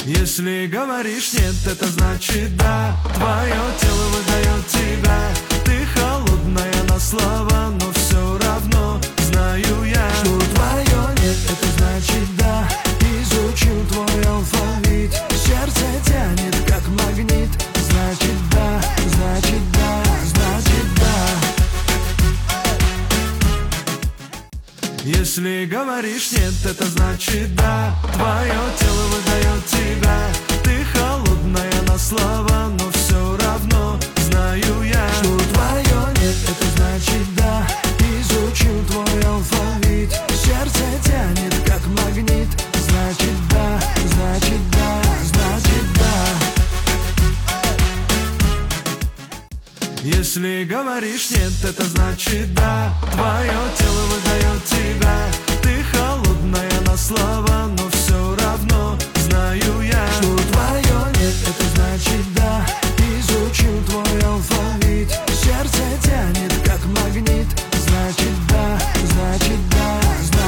Если говоришь нет, это значит да. Твое тело выдает тебя. Ты холодная на слова, но все равно знаю я, что твое нет, это значит да. Изучил твой алфавит, сердце тянет как магнит. Значит да, значит да, значит да. Если говоришь нет, это значит да. Твое тело выдает тебя. Ты холодная на слова, но все равно знаю я, что твое нет, это значит да. Изучил твой алфавит, сердце тянет как магнит. Значит да, значит да, значит да. Если говоришь нет, это значит да. Твое тело выдает тебя. Ты холодная на слова, но